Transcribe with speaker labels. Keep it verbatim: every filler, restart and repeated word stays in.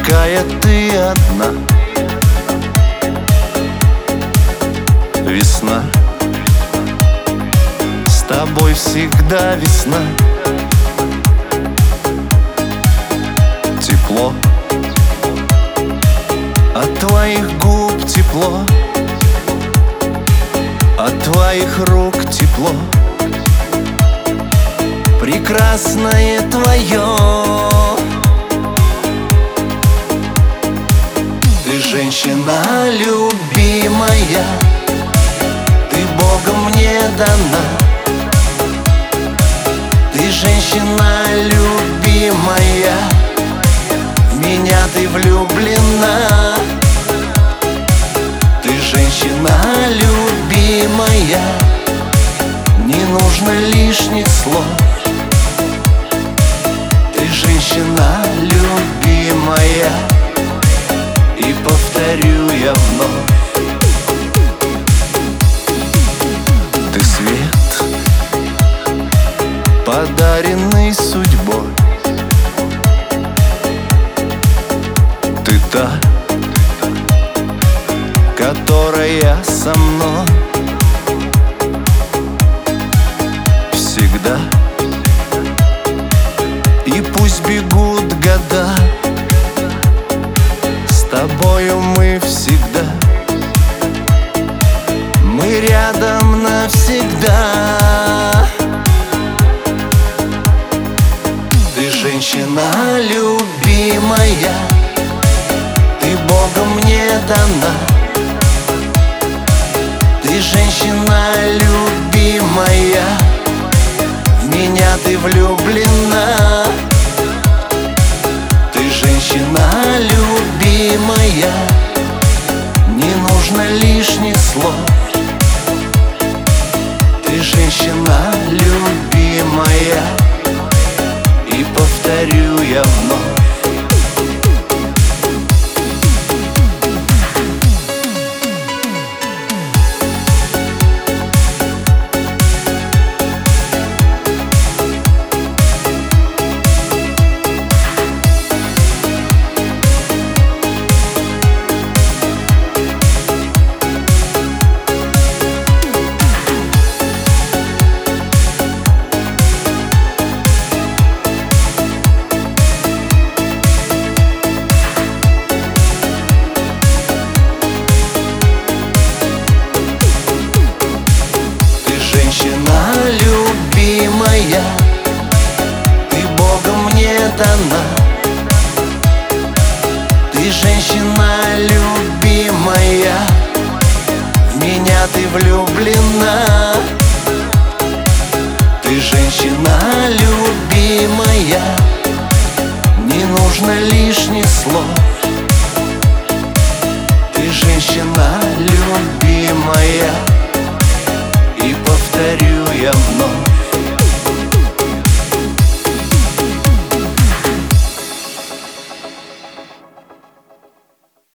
Speaker 1: такая ты одна. Весна, с тобой всегда весна. Тепло, от твоих губ тепло, от твоих рук тепло. Прекрасное твое. Ты женщина любимая, ты Богом мне дана. Ты женщина любимая, в меня ты влюблена. Ты женщина любимая, не нужно лишних слов. Ты женщина любимая, и повторю я вновь. Ты свет, подаренный судьбой. Ты та, которая со мной всегда. И пусть бегут года, с тобою мы всегда. Мы рядом навсегда. Ты женщина любимая, ты Богом мне дана. Ты женщина любимая, в меня ты влюблена. Ты женщина любимая, не нужно лишних слов. Ты женщина любимая, и повторю я вновь. Женщина любимая, ты Богом мне дана. Ты женщина любимая, в меня ты влюблена. Ты женщина любимая, не нужно лишних слов. Ты женщина любимая, и повторю я вновь.